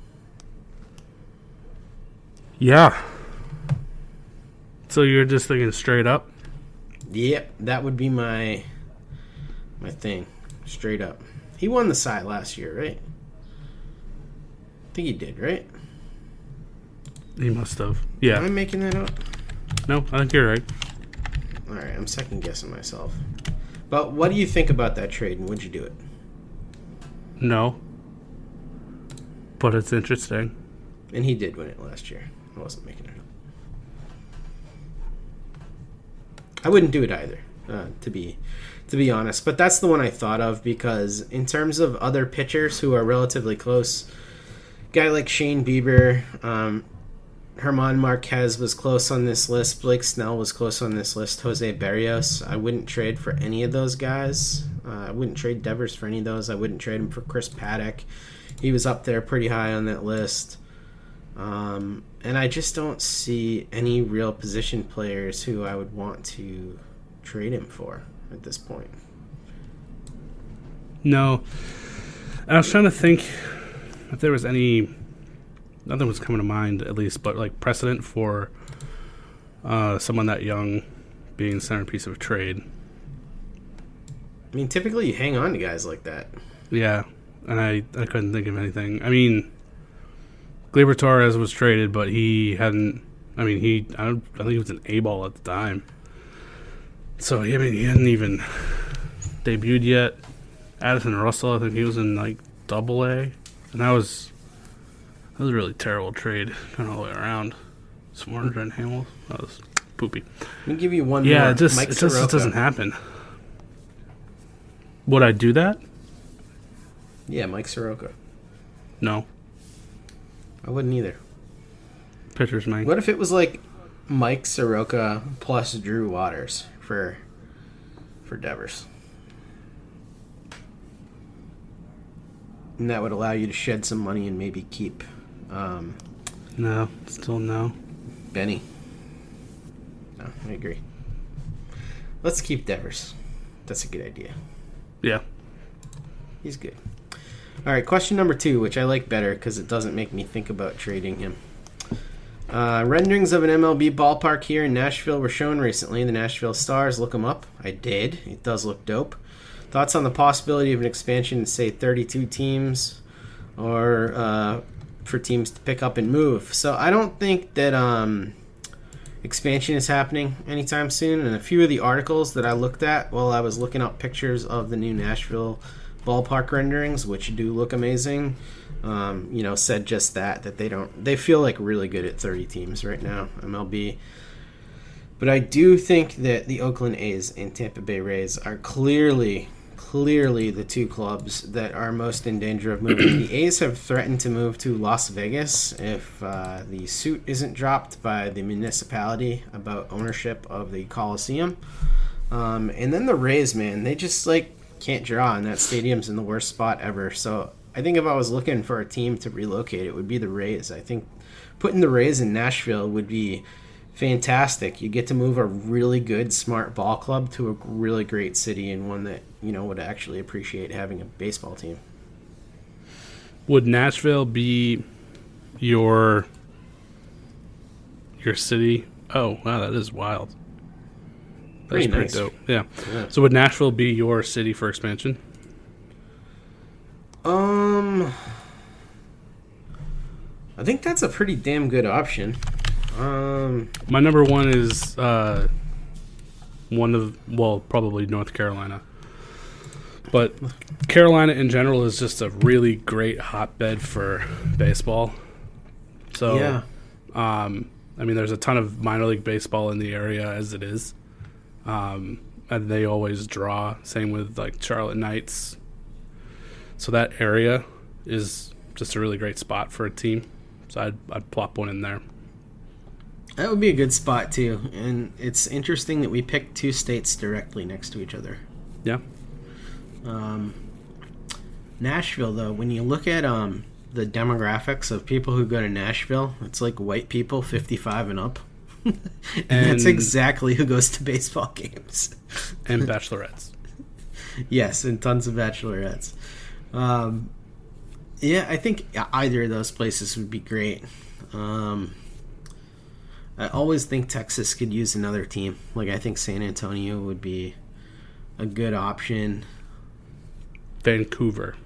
Yeah. So you're just thinking straight up? Yep, that would be my my thing, straight up. He won the Cy last year, right? I think he did, right? He must have. Yeah. Am I making that up? No, I think you're right. All right, I'm second guessing myself. But what do you think about that trade, and would you do it? No. But it's interesting. And he did win it last year. I wasn't making it up. I wouldn't do it either, uh, to be to be honest. But that's the one I thought of because in terms of other pitchers who are relatively close, guy like Shane Bieber, um, Herman Marquez was close on this list. Blake Snell was close on this list. Jose Berrios. I wouldn't trade for any of those guys. Uh, I wouldn't trade Devers for any of those. I wouldn't trade him for Chris Paddock. He was up there pretty high on that list. Um, and I just don't see any real position players who I would want to trade him for at this point. No. I was trying to think if there was any... Nothing was coming to mind, at least, but like precedent for uh, someone that young being centerpiece of a trade. I mean, typically you hang on to guys like that. Yeah, and I, I couldn't think of anything. I mean, Gleyber Torres was traded, but he hadn't. I mean, he I, don't, I think he was an A-ball at the time. So I mean, he hadn't even debuted yet. Addison Russell, I think he was in like Double A, and that was. That was a really terrible trade, kind of all the way around. Smarter than Hamels. That was poopy. Let me give you one yeah, more. Yeah, it just, Mike it just it doesn't happen. Would I do that? Yeah, Mike Soroka. No. I wouldn't either. Pitchers, man. What if it was like Mike Soroka plus Drew Waters for for Devers? And that would allow you to shed some money and maybe keep... Um, no, still no. Benny. No, I agree. Let's keep Devers. That's a good idea. Yeah. He's good. All right, question number two, which I like better because it doesn't make me think about trading him. Uh, renderings of an M L B ballpark here in Nashville were shown recently. The Nashville Stars, look them up. I did. It does look dope. Thoughts on the possibility of an expansion to, say, thirty-two teams, or uh, for teams to pick up and move? So I don't think that um, expansion is happening anytime soon. And a few of the articles that I looked at while I was looking up pictures of the new Nashville ballpark renderings, which do look amazing, um, you know, said just that, that they don't, they feel like really good at thirty teams right now, M L B. But I do think that the Oakland A's and Tampa Bay Rays are clearly, clearly the two clubs that are most in danger of moving. The A's have threatened to move to Las Vegas if uh, the suit isn't dropped by the municipality about ownership of the Coliseum. Um, and then the Rays, man, they just, like, can't draw, and that stadium's in the worst spot ever. So I think if I was looking for a team to relocate, it would be the Rays. I think putting the Rays in Nashville would be fantastic. You get to move a really good, smart ball club to a really great city, and one that, you know, would actually appreciate having a baseball team. Would Nashville be your your city? Oh, wow, that is wild. That's pretty, pretty nice. dope. Yeah. yeah. So would Nashville be your city for expansion? Um, I think that's a pretty damn good option. Um, My number one is uh, one of, well, probably North Carolina. But Carolina in general is just a really great hotbed for baseball. So, yeah. um, I mean, there's a ton of minor league baseball in the area as it is. Um, and they always draw. Same with like Charlotte Knights. So that area is just a really great spot for a team. So I'd, I'd plop one in there. That would be a good spot too. And it's interesting that we picked two states directly next to each other. Yeah. Um, Nashville, though, when you look at um the demographics of people who go to Nashville, it's like white people fifty-five and up. and, and that's exactly who goes to baseball games. And bachelorettes. Yes, and tons of bachelorettes. Um, yeah, I think either of those places would be great. Um, I always think Texas could use another team. Like, I think San Antonio would be a good option. Vancouver.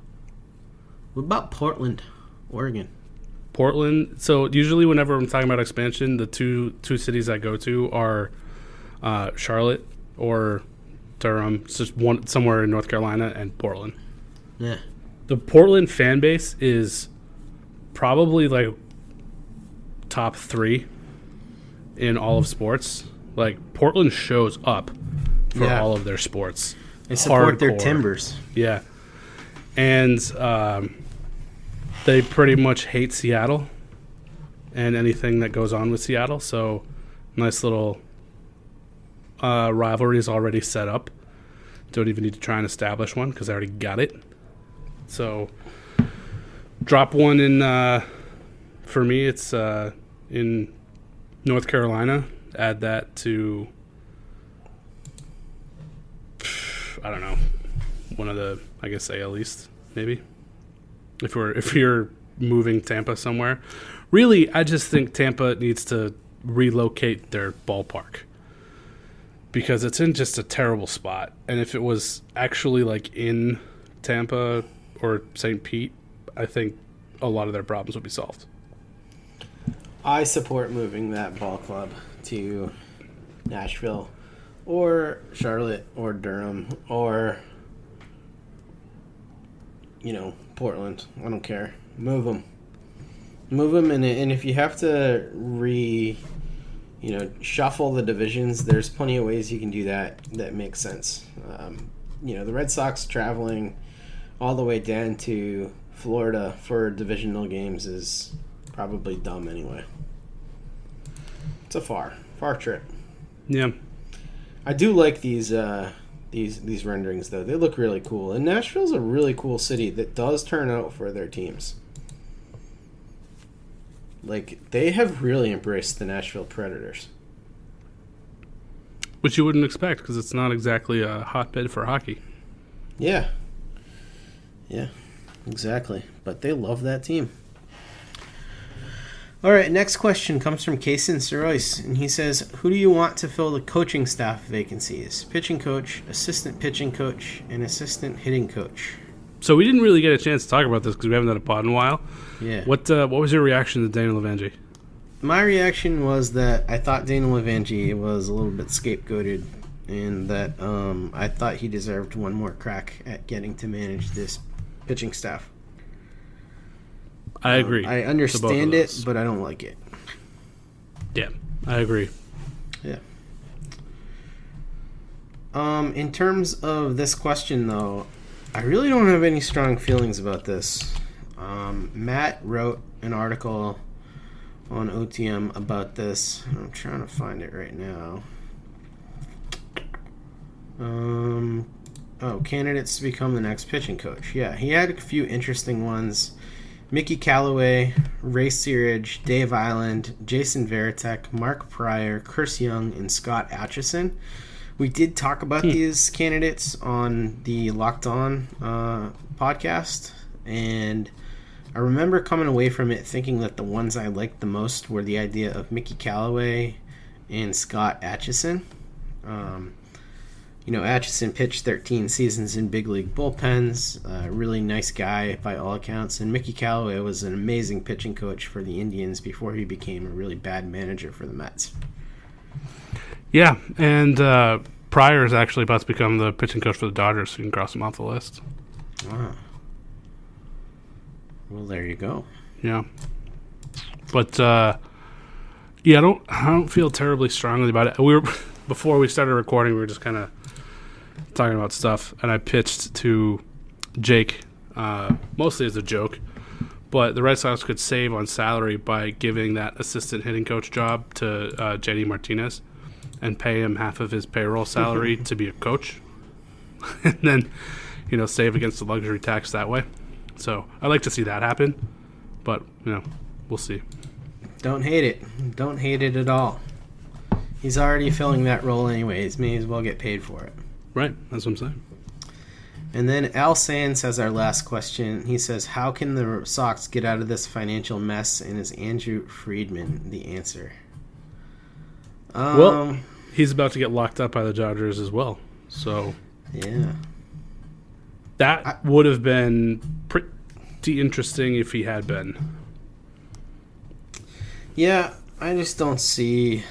What about Portland, Oregon? Portland. So usually whenever I'm talking about expansion, the two two cities I go to are uh, Charlotte or Durham. It's just one somewhere in North Carolina, and Portland. Yeah. The Portland fan base is probably like top three in all of sports. Like, Portland shows up for Yeah. all of their sports. They support their Hardcore. Timbers. Yeah. And um, they pretty much hate Seattle and anything that goes on with Seattle. So, nice little uh, rivalry is already set up. Don't even need to try and establish one because I already got it. So, drop one in, uh, for me, it's uh, in North Carolina. Add that to, I don't know, one of the, I guess, A L East, maybe. If we're if you're moving Tampa somewhere. Really, I just think Tampa needs to relocate their ballpark. Because it's in just a terrible spot. And if it was actually like in Tampa or Saint Pete, I think a lot of their problems would be solved. I support moving that ball club to Nashville or Charlotte or Durham or, you know, Portland. I don't care. Move them. Move them, and, and if you have to re, you know, shuffle the divisions, there's plenty of ways you can do that that makes sense. Um, you know, the Red Sox traveling all the way down to Florida for divisional games is probably dumb anyway. It's a far, far trip. Yeah. I do like these uh, these these renderings, though. They look really cool. And Nashville's a really cool city that does turn out for their teams. Like, they have really embraced the Nashville Predators. Which you wouldn't expect, because it's not exactly a hotbed for hockey. Yeah. Yeah, exactly. But they love that team. All right, next question comes from Kaysen Sirois, and he says, who do you want to fill the coaching staff vacancies? Pitching coach, assistant pitching coach, and assistant hitting coach. So we didn't really get a chance to talk about this because we haven't done a pod in a while. Yeah. What uh, What was your reaction to Daniel Levangie? My reaction was that I thought Daniel Levangie was a little bit scapegoated, and that um, I thought he deserved one more crack at getting to manage this pitching staff. I agree. Um, I understand it, but I don't like it. Yeah, I agree. Yeah. Um, in terms of this question, though, I really don't have any strong feelings about this. Um, Matt wrote an article on O T M about this. I'm trying to find it right now. Um, oh, candidates to become the next pitching coach. Yeah, he had a few interesting ones. Mickey Callaway, Ray Searage, Dave Island, Jason Varitek, Mark Pryor, Chris Young, and Scott Atchison. We did talk about hmm. these candidates on the Locked On uh, podcast, and I remember coming away from it thinking that the ones I liked the most were the idea of Mickey Callaway and Scott Atchison. Um, You know, Atchison pitched thirteen seasons in big league bullpens. A uh, really nice guy by all accounts. And Mickey Callaway was an amazing pitching coach for the Indians before he became a really bad manager for the Mets. Yeah, and uh, Pryor is actually about to become the pitching coach for the Dodgers, so you can cross him off the list. Wow. Well, there you go. Yeah. But, uh, yeah, I don't, I don't feel terribly strongly about it. We were before we started recording, we were just kind of talking about stuff, and I pitched to Jake, uh, mostly as a joke, but the Red Sox could save on salary by giving that assistant hitting coach job to uh, J D Martinez and pay him half of his payroll salary to be a coach, and then, you know, save against the luxury tax that way. So I'd like to see that happen, but, you know, we'll see. Don't hate it. Don't hate it at all. He's already filling that role anyways. May as well get paid for it. Right. That's what I'm saying. And then Al Sands has our last question. He says, how can the Sox get out of this financial mess, and is Andrew Friedman the answer? Um, well, he's about to get locked up by the Dodgers as well. So yeah, that I, would have been pretty interesting if he had been. Yeah, I just don't see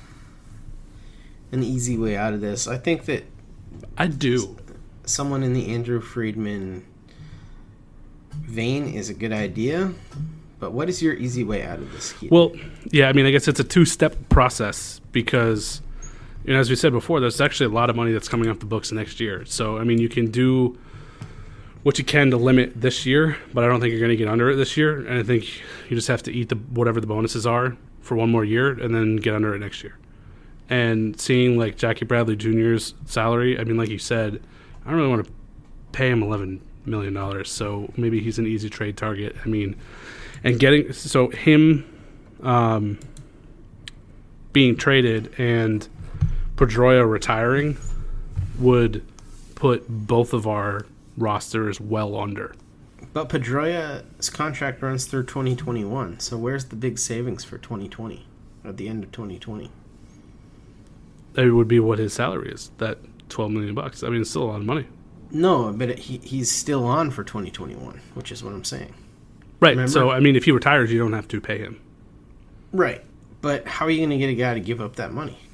an easy way out of this. I think that I do. Someone in the Andrew Friedman vein is a good idea, but what is your easy way out of this, Keith? Well, yeah, I mean, I guess it's a two-step process because, you know, as we said before, there's actually a lot of money that's coming off the books next year. So, I mean, you can do what you can to limit this year, but I don't think you're going to get under it this year, and I think you just have to eat the whatever the bonuses are for one more year and then get under it next year. And seeing, like, Jackie Bradley Junior's salary, I mean, like you said, I don't really want to pay him eleven million dollars, so maybe he's an easy trade target. I mean, and getting, so him um, being traded and Pedroia retiring would put both of our rosters well under. But Pedroia's contract runs through twenty twenty-one, so where's the big savings for twenty twenty, at the end of twenty twenty? It would be what his salary is, that twelve million bucks. I mean, it's still a lot of money. No, but it, he he's still on for twenty twenty-one, which is what I'm saying. Right. Remember? So, I mean, if he retires, you don't have to pay him. Right. But how are you going to get a guy to give up that money?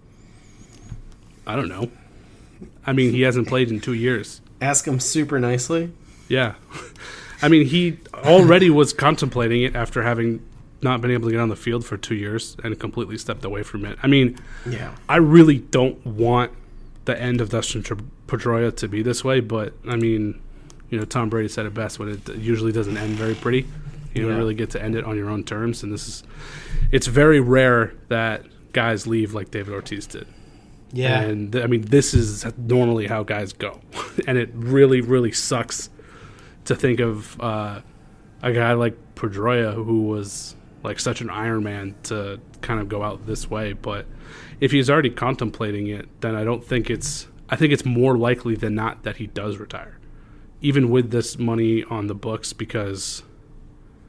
I don't know. I mean, he hasn't played in two years. Ask him super nicely. Yeah. I mean, he already was contemplating it after having not been able to get on the field for two years and completely stepped away from it. I mean, yeah. I really don't want the end of Dustin Pedroia to be this way, but, I mean, you know, Tom Brady said it best when it usually doesn't end very pretty. You don't yeah. really get to end it on your own terms, and this is – it's very rare that guys leave like David Ortiz did. Yeah. And, th- I mean, this is normally how guys go. And it really, really sucks to think of uh, a guy like Pedroia who was, like, such an Iron Man to kind of go out this way. But if he's already contemplating it, then I don't think it's – I think it's more likely than not that he does retire, even with this money on the books, because –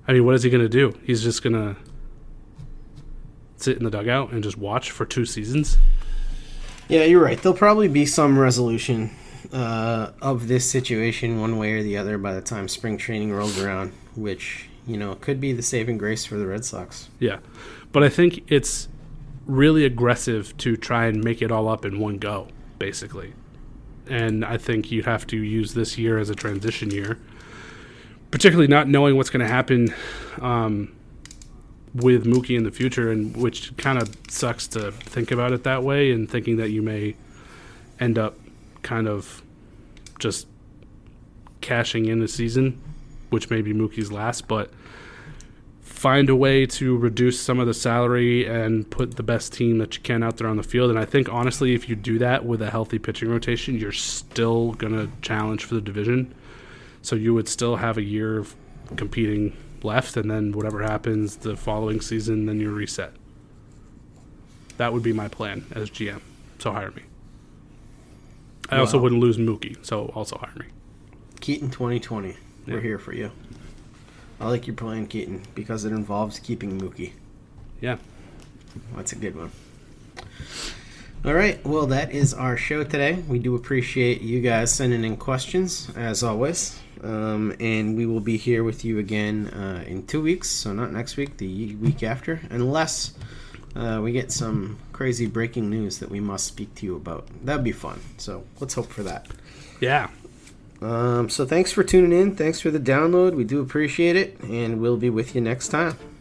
I mean, what is he going to do? He's just going to sit in the dugout and just watch for two seasons? Yeah, you're right. There'll probably be some resolution uh, of this situation one way or the other by the time spring training rolls around, which, you know, could be the saving grace for the Red Sox. Yeah, but I think it's really aggressive to try and make it all up in one go, basically. And I think you'd have to use this year as a transition year, particularly not knowing what's going to happen um, with Mookie in the future, and which kind of sucks to think about it that way, and thinking that you may end up kind of just cashing in a season, which may be Mookie's last, but find a way to reduce some of the salary and put the best team that you can out there on the field. And I think, honestly, if you do that with a healthy pitching rotation, you're still going to challenge for the division. So you would still have a year of competing left, and then whatever happens the following season, then you reset. That would be my plan as G M. So hire me. I Well, also wouldn't lose Mookie, so also hire me. Keaton twenty twenty. We're Yeah. here for you. I like your plan, Keaton, because it involves keeping Mookie. Yeah. That's a good one. All right. Well, that is our show today. We do appreciate you guys sending in questions, as always. Um, and we will be here with you again uh, in two weeks. So not next week, the week after. Unless uh, we get some crazy breaking news that we must speak to you about. That'd be fun. So let's hope for that. Yeah. Um, so thanks for tuning in. Thanks for the download. We do appreciate it. And we'll be with you next time.